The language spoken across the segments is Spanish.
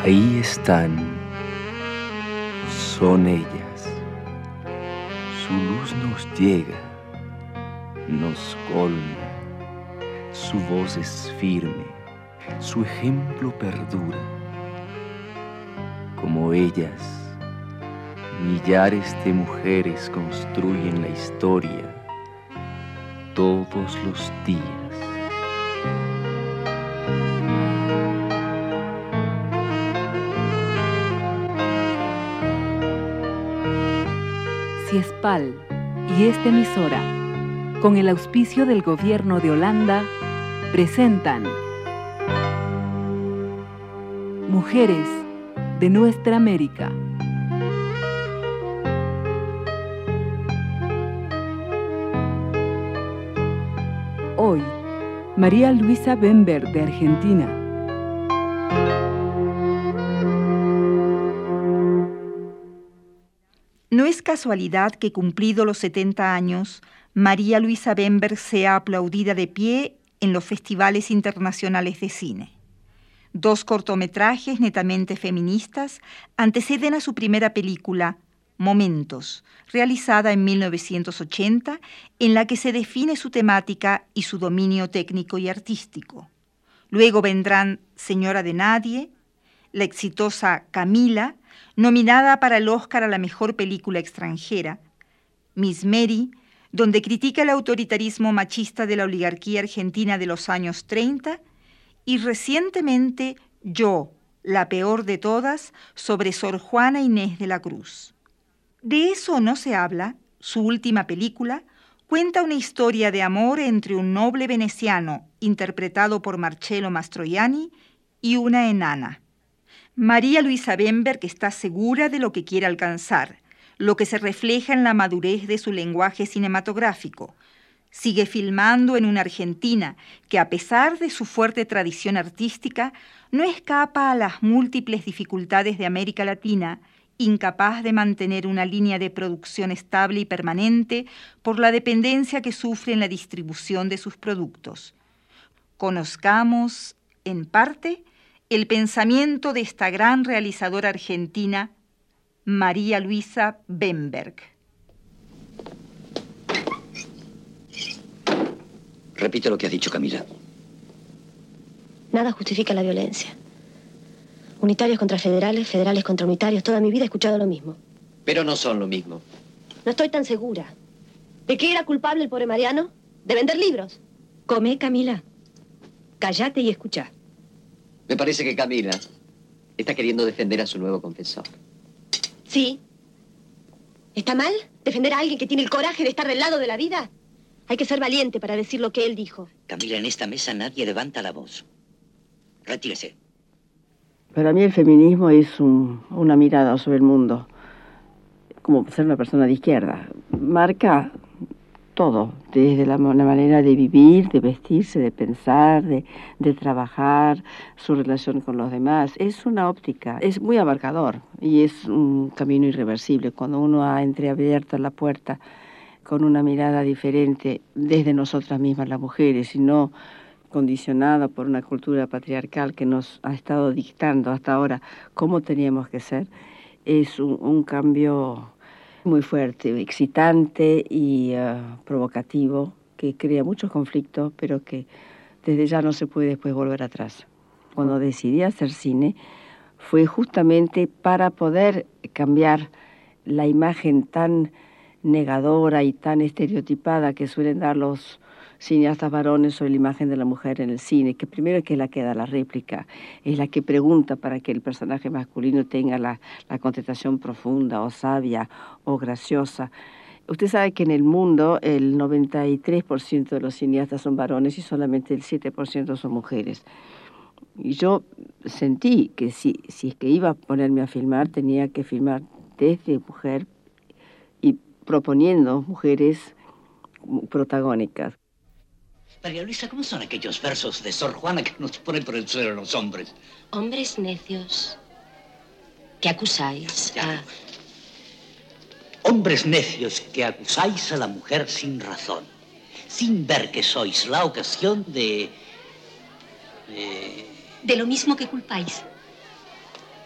Ahí están, son ellas. Su luz nos llega, nos colma. Su voz es firme, su ejemplo perdura. Como ellas, millares de mujeres construyen la historia todos los días. CIESPAL y esta emisora, con el auspicio del Gobierno de Holanda, presentan Mujeres de Nuestra América. Hoy, María Luisa Bemberg de Argentina. No es casualidad que, cumplido los 70 años, María Luisa Bemberg sea aplaudida de pie en los festivales internacionales de cine. 2 cortometrajes netamente feministas anteceden a su primera película, Momentos, realizada en 1980, en la que se define su temática y su dominio técnico y artístico. Luego vendrán Señora de Nadie, la exitosa Camila, nominada para el Oscar a la mejor película extranjera, Miss Mary, donde critica el autoritarismo machista de la oligarquía argentina de los años 30, y recientemente Yo, la peor de todas, sobre Sor Juana Inés de la Cruz. De eso no se habla. Su última película cuenta una historia de amor entre un noble veneciano, interpretado por Marcello Mastroianni, y una enana. María Luisa Bemberg está segura de lo que quiere alcanzar, lo que se refleja en la madurez de su lenguaje cinematográfico. Sigue filmando en una Argentina que, a pesar de su fuerte tradición artística, no escapa a las múltiples dificultades de América Latina, incapaz de mantener una línea de producción estable y permanente por la dependencia que sufre en la distribución de sus productos. Conozcamos, en parte, el pensamiento de esta gran realizadora argentina, María Luisa Bemberg. Repite lo que ha dicho Camila. Nada justifica la violencia. Unitarios contra federales, federales contra unitarios. Toda mi vida he escuchado lo mismo. Pero no son lo mismo. No estoy tan segura. ¿De qué era culpable el pobre Mariano? ¿De vender libros? Come, Camila. Cállate y escucha. Me parece que Camila está queriendo defender a su nuevo confesor. Sí. ¿Está mal defender a alguien que tiene el coraje de estar del lado de la vida? Hay que ser valiente para decir lo que él dijo. Camila, en esta mesa nadie levanta la voz. Retírese. Para mí el feminismo es una mirada sobre el mundo, como ser una persona de izquierda. Marca todo, desde la manera de vivir, de vestirse, de pensar, de trabajar, su relación con los demás. Es una óptica, es muy abarcador y es un camino irreversible. Cuando uno ha entreabierto la puerta con una mirada diferente desde nosotras mismas las mujeres y no condicionada por una cultura patriarcal que nos ha estado dictando hasta ahora cómo teníamos que ser, es un cambio muy fuerte, excitante y provocativo, que crea muchos conflictos, pero que desde ya no se puede después volver atrás. Cuando decidí hacer cine fue justamente para poder cambiar la imagen tan negadora y tan estereotipada que suelen dar los cineastas varones sobre la imagen de la mujer en el cine, que primero es que la que da la réplica, es la que pregunta para que el personaje masculino tenga la contestación profunda o sabia o graciosa. Usted sabe que en el mundo el 93% de los cineastas son varones y solamente el 7% son mujeres. Y yo sentí que si es que iba a ponerme a filmar, tenía que filmar desde mujer y proponiendo mujeres protagónicas. María Luisa, ¿cómo son aquellos versos de Sor Juana que nos ponen por el suelo los hombres? Hombres necios, que acusáis a... Hombres necios que acusáis a la mujer sin razón, sin ver que sois la ocasión de De lo mismo que culpáis.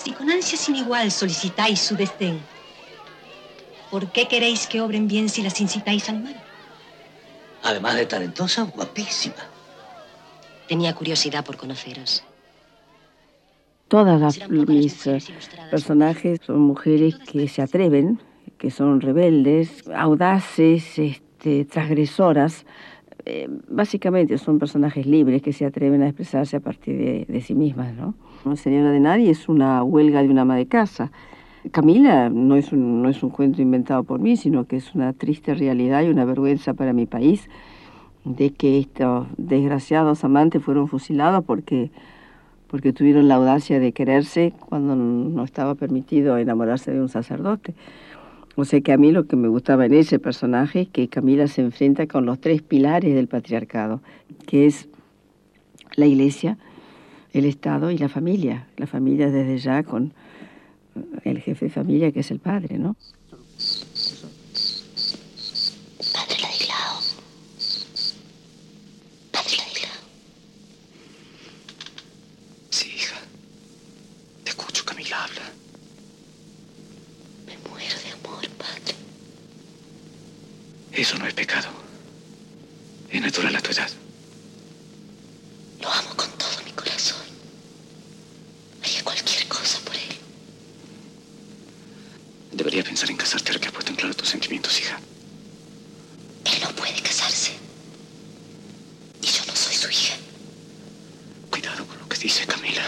Si con ansia sin igual solicitáis su desdén, ¿por qué queréis que obren bien si las incitáis al mal? Además de talentosa, guapísima. Tenía curiosidad por conoceros. Todas mis personajes son mujeres que se atreven, que son rebeldes, audaces, transgresoras. Básicamente son personajes libres que se atreven a expresarse a partir de sí mismas, ¿no? Señora de Nadie es una huelga de una ama de casa. Camila no es un cuento inventado por mí, sino que es una triste realidad y una vergüenza para mi país de que estos desgraciados amantes fueron fusilados porque tuvieron la audacia de quererse cuando no estaba permitido enamorarse de un sacerdote. O sea que a mí lo que me gustaba en ese personaje es que Camila se enfrenta con los 3 pilares del patriarcado, que es la Iglesia, el Estado y la familia. La familia desde ya con el jefe de familia, que es el padre, ¿no? Padre Ladislao. Padre Ladislao. Sí, hija. Te escucho, Camila, habla. Me muero de amor, padre. Eso no es pecado. Es natural a tu edad. Lo amo con todo mi corazón. Haría cualquier cosa por él. Debería pensar en casarte ahora que has puesto en claro tus sentimientos, hija. Él no puede casarse. Y yo no soy su hija. Cuidado con lo que dices, Camila.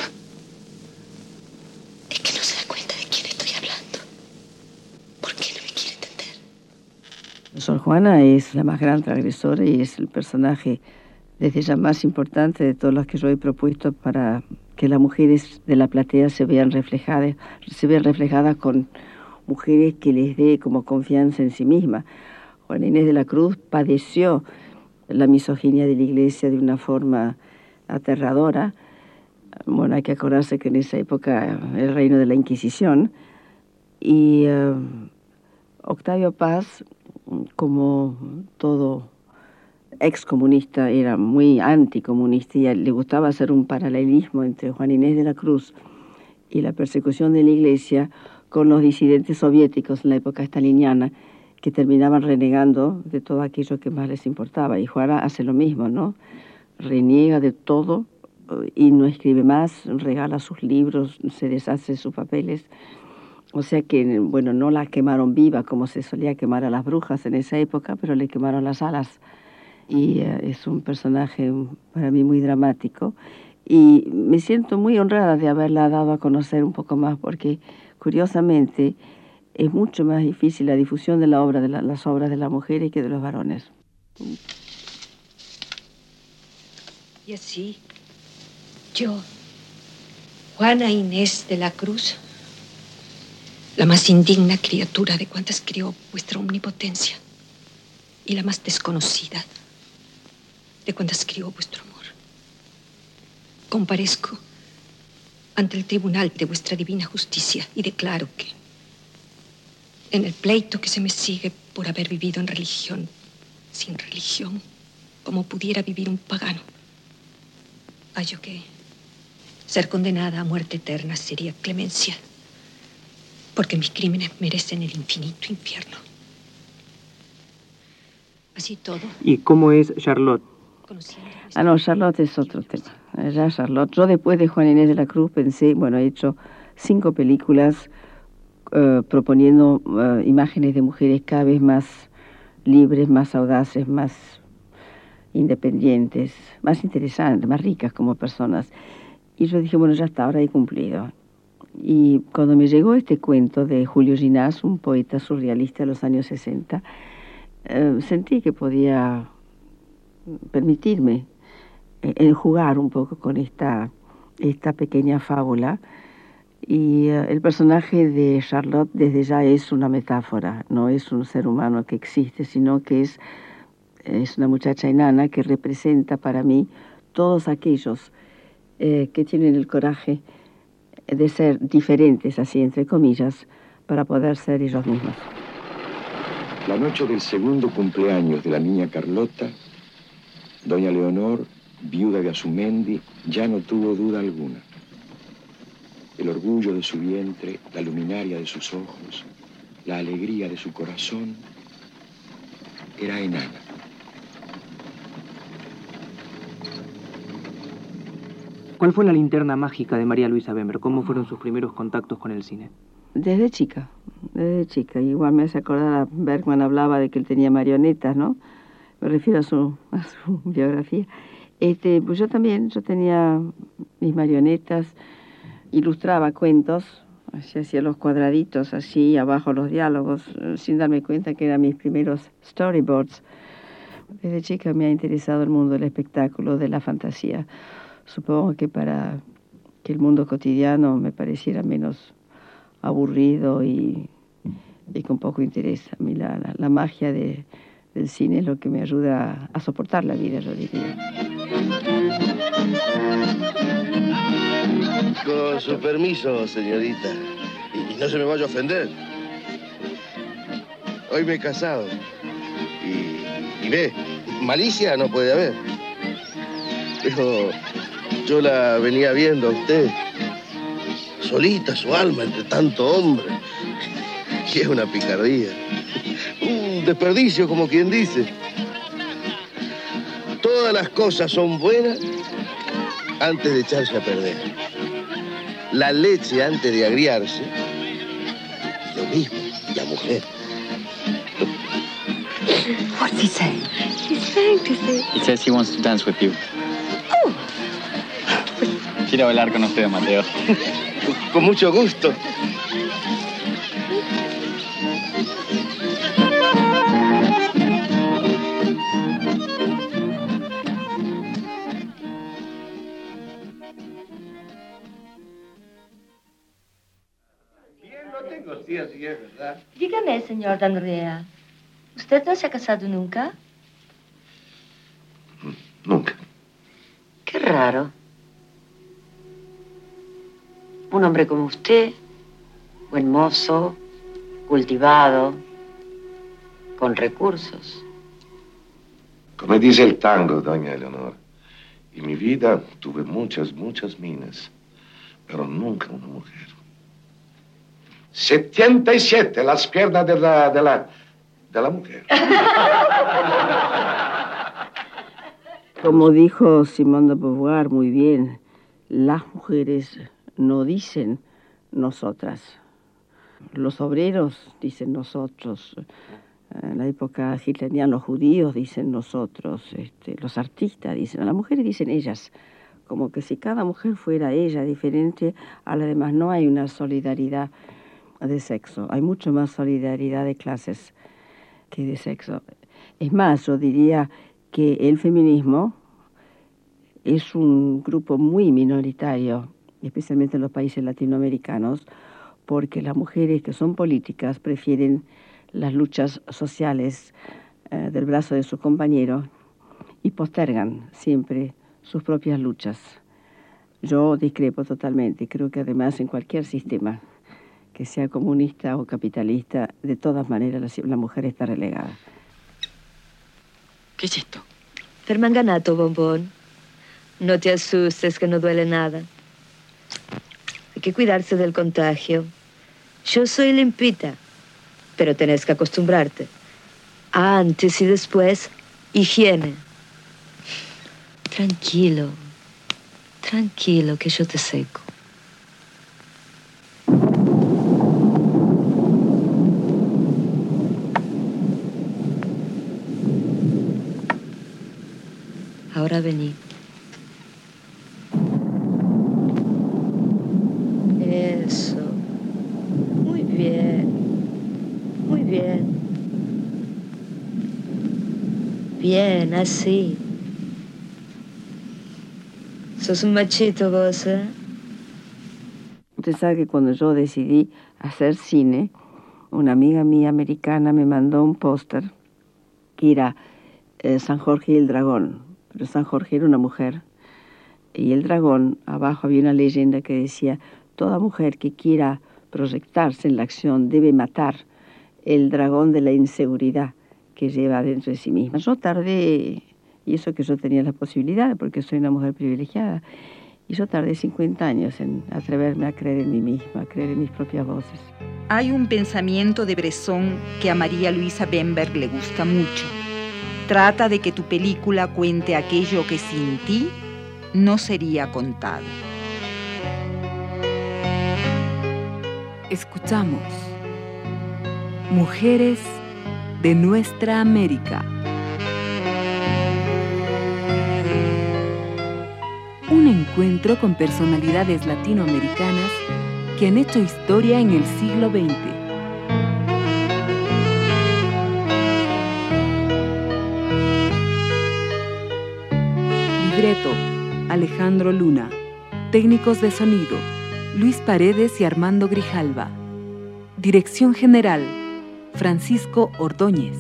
Es que no se da cuenta de quién estoy hablando. ¿Por qué no me quiere entender? Sor Juana es la más gran transgresora y es el personaje desde ya más importante de todos los que yo he propuesto para que las mujeres de la platea se vean reflejadas con mujeres que les dé como confianza en sí misma. Juana Inés de la Cruz padeció la misoginia de la Iglesia de una forma aterradora. Bueno, hay que acordarse que en esa época el reino de la Inquisición, y Octavio Paz, como todo excomunista, era muy anticomunista y le gustaba hacer un paralelismo entre Juana Inés de la Cruz y la persecución de la Iglesia con los disidentes soviéticos en la época staliniana, que terminaban renegando de todo aquello que más les importaba. Y Juana hace lo mismo, ¿no? Reniega de todo y no escribe más, regala sus libros, se deshace de sus papeles. O sea que, bueno, no la quemaron viva como se solía quemar a las brujas en esa época, pero le quemaron las alas. Y es un personaje para mí muy dramático. Y me siento muy honrada de haberla dado a conocer un poco más, porque curiosamente es mucho más difícil la difusión de las obras de las mujeres que de los varones. Y así, yo, Juana Inés de la Cruz, la más indigna criatura de cuantas crió vuestra omnipotencia y la más desconocida de cuantas crió vuestro amor, comparezco ante el tribunal de vuestra divina justicia y declaro que en el pleito que se me sigue por haber vivido en religión, sin religión, como pudiera vivir un pagano, hallo que ser condenada a muerte eterna sería clemencia, porque mis crímenes merecen el infinito infierno. Así todo. ¿Y cómo es Charlotte? No, Charlotte es otro tema. Ya Charlotte. Yo después de Juana Inés de la Cruz pensé, bueno, he hecho 5 películas proponiendo imágenes de mujeres cada vez más libres, más audaces, más independientes, más interesantes, más ricas como personas. Y yo dije, bueno, ya está, ahora he cumplido. Y cuando me llegó este cuento de Julio Ginás, un poeta surrealista de los años 60, sentí que podía permitirme jugar un poco con esta pequeña fábula. Y el personaje de Charlotte desde ya es una metáfora, no es un ser humano que existe, sino que es una muchacha enana que representa para mí todos aquellos que tienen el coraje de ser diferentes, así entre comillas, para poder ser ellos mismos. La noche del segundo cumpleaños de la niña Carlota, doña Leonor, viuda de Azumendi, ya no tuvo duda alguna. el orgullo de su vientre, la luminaria de sus ojos, la alegría de su corazón, era enana. ¿Cuál fue la linterna mágica de María Luisa Bember? ¿Cómo fueron sus primeros contactos con el cine? Desde chica. Igual me hace acordar a Bergman, hablaba de que él tenía marionetas, ¿no? Me refiero a su biografía. Pues yo tenía mis marionetas, ilustraba cuentos, hacía los cuadraditos así, abajo los diálogos, sin darme cuenta que eran mis primeros storyboards. Desde chica me ha interesado el mundo del espectáculo, de la fantasía. Supongo que para que el mundo cotidiano me pareciera menos aburrido y con poco interés. A mí la magia del cine es lo que me ayuda a soportar la vida, yo diría. Con su permiso, señorita. Y no se me vaya a ofender. Hoy me he casado. Y ve, malicia no puede haber. Pero yo la venía viendo a usted, solita su alma entre tanto hombre. Y es una picardía. Un desperdicio, como quien dice. Todas las cosas son buenas antes de echarse a perder. La leche antes de agriarse, lo mismo, la mujer. What's he saying? He's saying to say... He says he wants to dance with you. Oh. Quiero bailar con usted, Mateo. Con mucho gusto. Sí, así es, ¿verdad? Dígame, señor D'Andrea, ¿usted no se ha casado nunca? Nunca. Qué raro. Un hombre como usted, buen mozo, cultivado, con recursos. Come dice el tango, doña Eleonora. En mi vida tuve muchas minas, pero nunca una mujer. 77, las piernas de la mujer. Como dijo Simone de Beauvoir muy bien, las mujeres no dicen nosotras. Los obreros dicen nosotros. En la época hitleriana los judíos dicen nosotros. Los artistas dicen, a las mujeres dicen ellas. Como que si cada mujer fuera ella diferente a la demás. No hay una solidaridad de sexo. Hay mucho más solidaridad de clases que de sexo. Es más, yo diría que el feminismo es un grupo muy minoritario, especialmente en los países latinoamericanos, porque las mujeres que son políticas prefieren las luchas sociales del brazo de su compañero y postergan siempre sus propias luchas. Yo discrepo totalmente. Creo que además en cualquier sistema, que sea comunista o capitalista, de todas maneras la mujer está relegada. ¿Qué es esto? Permanganato, bombón. No te asustes, que no duele nada. Hay que cuidarse del contagio. Yo soy limpita, pero tenés que acostumbrarte. Antes y después, higiene. Tranquilo, tranquilo, que yo te seco. Ahora vení. Eso. Muy bien. Muy bien. Bien, así. Sos un machito vos, ¿eh? Usted sabe que cuando yo decidí hacer cine, una amiga mía americana me mandó un póster que era San Jorge y el dragón. Pero San Jorge era una mujer. Y el dragón, abajo había una leyenda que decía: toda mujer que quiera proyectarse en la acción debe matar el dragón de la inseguridad que lleva dentro de sí misma. Yo tardé, y eso que yo tenía la posibilidad, porque soy una mujer privilegiada, Y yo tardé 50 años en atreverme a creer en mí misma, a creer en mis propias voces. Hay un pensamiento de Bresson que a María Luisa Bemberg le gusta mucho. Trata de que tu película cuente aquello que sin ti no sería contado. Escuchamos Mujeres de Nuestra América. Un encuentro con personalidades latinoamericanas que han hecho historia en el siglo XX. Libreto, Alejandro Luna. Técnicos de sonido, Luis Paredes y Armando Grijalva. Dirección general, Francisco Ordóñez.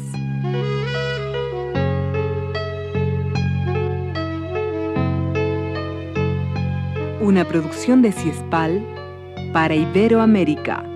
Una producción de Ciespal para Iberoamérica.